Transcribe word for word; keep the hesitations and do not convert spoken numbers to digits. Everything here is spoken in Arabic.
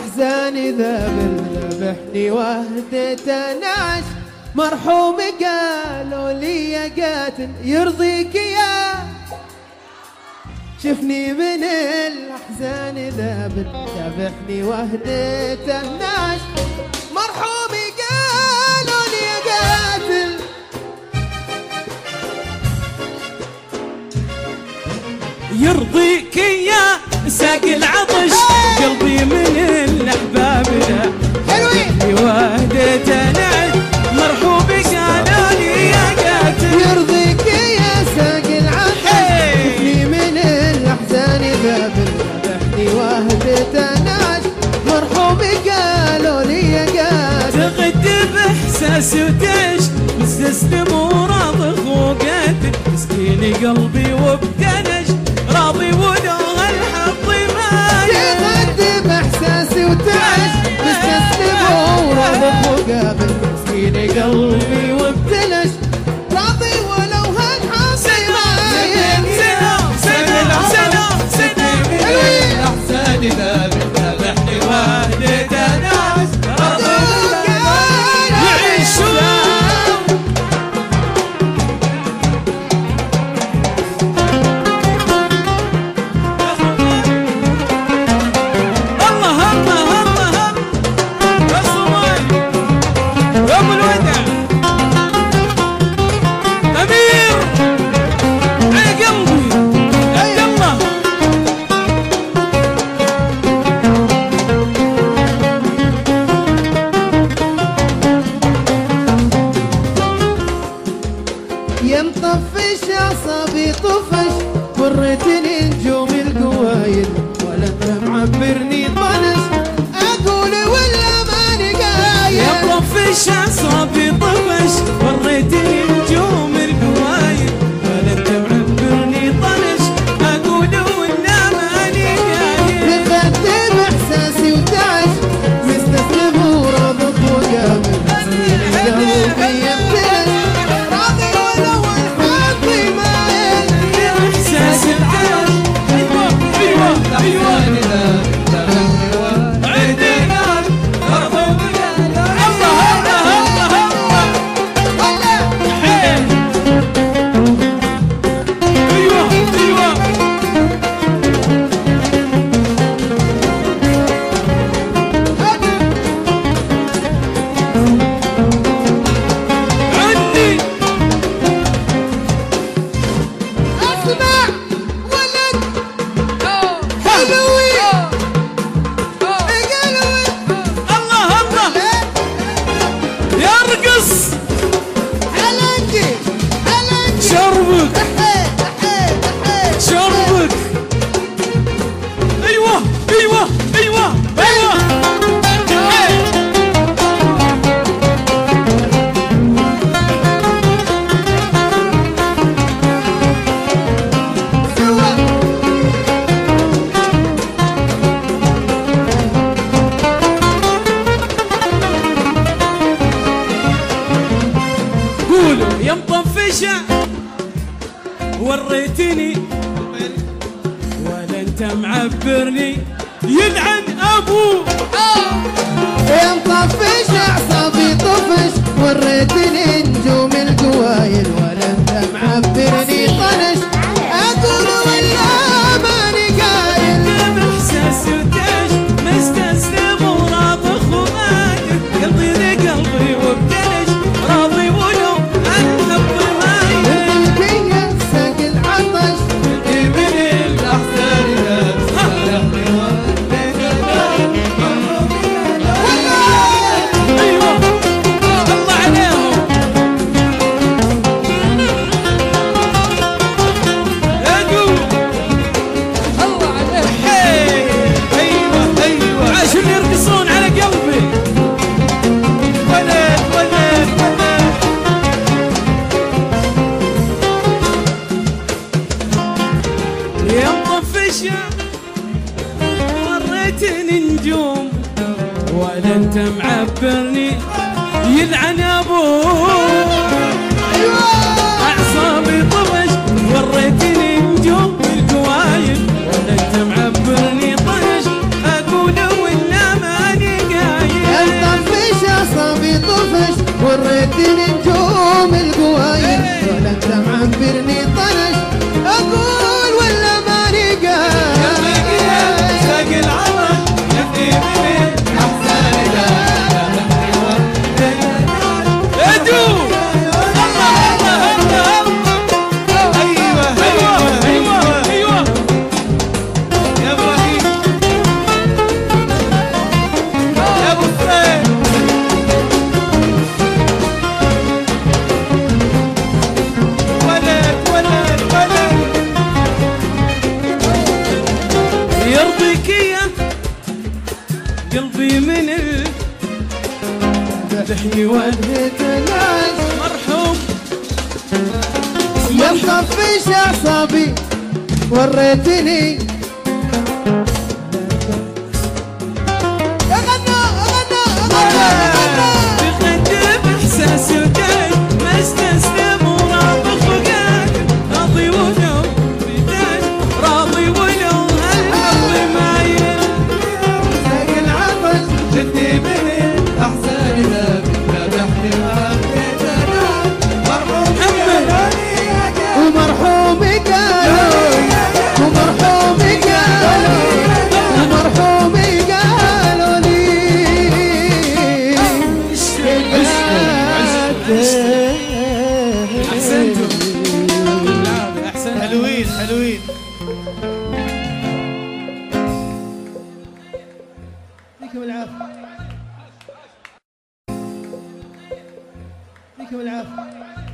احزاني ذابل ذبحني وهدة نعش مرحوم قالوا لي يا قاتل يرضيك يا شفني من الاحزان ذابل ذبحني وهدة نعش مرحوم قالوا لي يا قاتل يرضيك يا ساق العطش قلبي من الاحباب ذا حلوين وهدة نعش مرحوم قالوا لي يا قاتل يرضيك يا ساق العطش شفني من الاحزان ذابل ذبحني وهدة نعش مرحوم قالوا لي يا قاتل تغد باحساس وتعش مستسلم وراضي خوقاتك مسكين قلبي وبدنش راضي ولو هالحظ ما تغد باحساسي وتعش مستسلم وراضي مقابل مسكين قلبي وبدنش راضي ولو هالحظ ما سنة سنة سنة سنة احساني ذابل ذبحني وهدة ناس يعيشون الله الله الله الصومال ابو الودع امير على قلبي عبد الله يا مطفش اعصابي طفش وريتني نجوم القوايل ولا انت معبرني طنش اقول ولا ماني قايل يا طفش اعصابي طفش وريتني نجوم القوايل ولا انت معبرني طنش اقول ولا ماني قايل مقدم احساسي وتعش مستسلم وراضي وقابل قلبي يمتلش راضي ولو الحظ مايل احساس العيش ايوه ايوه ايوه عندنا مرحوم الله الله الله حين ايوه ايوه عندي اسمع ولد حلوي قلوي الله الله يرقص علنجي علنجي شربك شربك ايوه ايوه ايوه ايوه قولوا يا مطفشة وريتني ولا انت معبرني يلعن ابوه يا مطفش اعصابي طفش وريتني نجوم القوايل ولا انت معبرني طنش اقول ولا ماني قايل باحساس وتعش مستسلم وراضي خواتك قلبي لقلبي وبدنش راضي ولو الحب مايل يرضيك يا ساق العطش من الاحزان ايوه الله عليهم ادو الله عليهم ايوه ايوه عاشوا اللي يرقصون على قلبي ولد ولد ولد يا مطفشة وريتني نجوم ولا انت معبرني يلعن ابوه اعصابي طفش وريتني نجوم القوايل ولا انت معبرني طنش اقول ولا ما يرضيك يا قلبي من ذبحني وجهة العز مرحوم يا مطفش اعصابي وريتني غنى غنى غنى بقدم احساس القلب ما استسلم وراضي خلقك راضي ولو بداك راضي ولو هالقلب مايل ساق العطش جدي مني احسن ذابي ذبحني وحبيت انا مرحوم ومرحوم قالوا ومرحوم قالوا ومرحوم قالوا لي احسنتم احسنتم حلوين حلوين. يعطيكم العافية يعطيكم العافية.